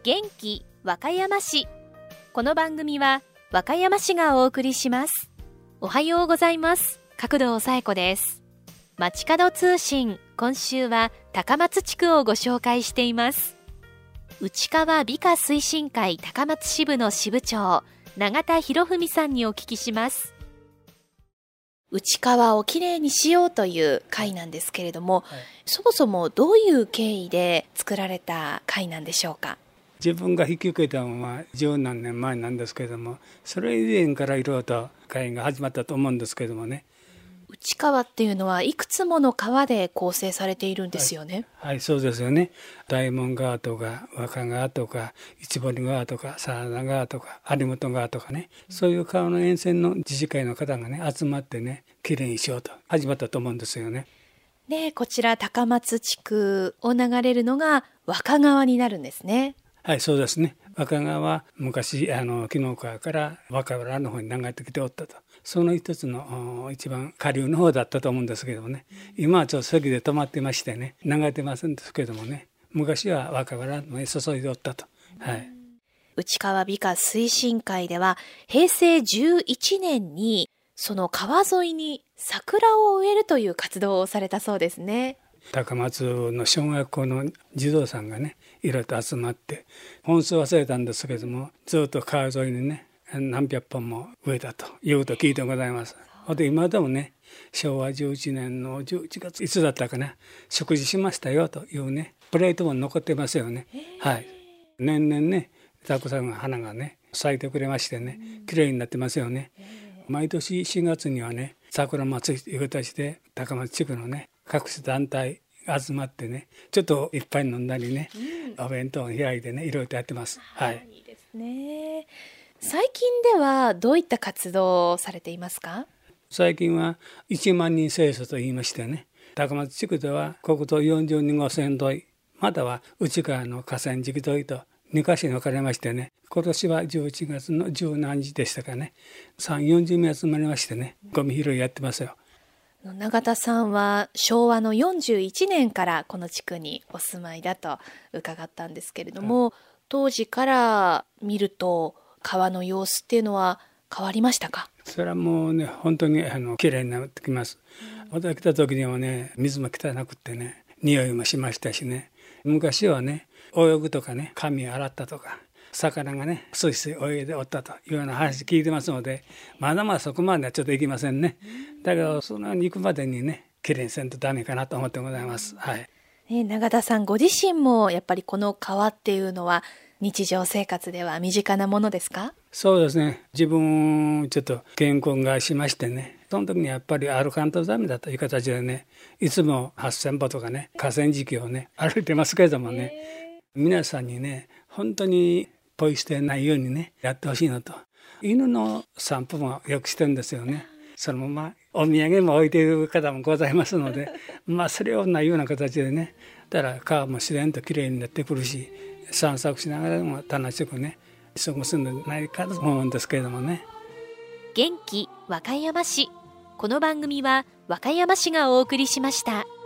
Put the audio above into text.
元気和歌山市。この番組は和歌山市がお送りします。おはようございます。角堂紗恵子です。街角通信、今週は高松地区をご紹介しています。内川美化推進会高松支部の支部長、永田博文さんにお聞きします。内川をきれいにしようという会なんですけれども、そもそもどういう経緯で作られた会なんでしょうか。 自分が引き受けたのは十何年前なんですけれども、それ以前からいろいろと会が始まったと思うんですけれどもね。 内川っていうのはいくつもの川で構成されているんですよね。 はい、そうですよね。大門川とか若川とか市堀川とか佐田川とか有本川とかね、そういう川の沿線の自治会の方がね集まってね、きれいにしようと始まったと思うんですよね。 で、こちら高松地区を流れるのが若川になるんですね。 はい、そうですね。若川は昔紀の川から若原の方に流れてきておったと。その一つの一番下流の方だったと思うんですけどもね、今はちょっと関で止まってましてね、流れてませんですけどもね、昔は若原の注いでおったと。はい、 内川美化推進会では平成11年にその川沿いに桜を植えるという活動をされたそうですね。 高松の小学校の児童さんがねいろいろと集まって、本数忘れたんですけども、ずっと川沿いにね何百本も植えたというと聞いてございます。で今でもね、昭和11年の11月いつだったかな、食事しましたよというねプレートも残ってますよね。はい、年々ねたくさんの花がね咲いてくれましてね、綺麗になってますよね。毎年4月にはね桜祭りという形で高松地区のね各種団体が集まってね、ちょっといっぱい飲んだりね、お弁当を開いてねいろいろとやってます。はい、 いいですね。最近ではどういった活動をされていますか。 最近は1万人清楚と言いましてね、高松地区では国道42号線沿い、または内川の河川敷沿いと2カ所に分かれましてね、今年は11月の十何日でしたかね、3、40名集まりましてね、ゴミ拾いやってますよ。 永田さんは昭和の41年からこの地区にお住まいだと伺ったんですけれども、当時から見ると川の様子っていうのは変わりましたか。 それはもうね本当にきれいになってきます。私来た時にはね水も汚くってね、匂いもしましたしね、昔はね泳ぐとかね髪洗ったとか魚がねスイスイ泳いでおったというような話聞いてますので、まだまだそこまではちょっといきませんね。だけどそのように行くまでにねきれいにせんとダメかなと思ってございます。はい、 永田さんご自身もやっぱりこの川っていうのは日常生活では身近なものですか。 そうですね、自分ちょっと健康がしましてね、その時にやっぱり歩かんとダメだという形でね、いつも8000歩とかね河川敷をね歩いてますけれどもね、皆さんにね本当にポイ捨てないようにねやってほしいのと、犬の散歩もよくしてるんですよね。そのままお土産も置いている方もございますのでそれをないような形でね、だから川も自然ときれいになってくるし、散策しながらも楽しくね過ごすんじゃないかと思うんですけれどもね。 元気和歌山市。この番組は和歌山市がお送りしました。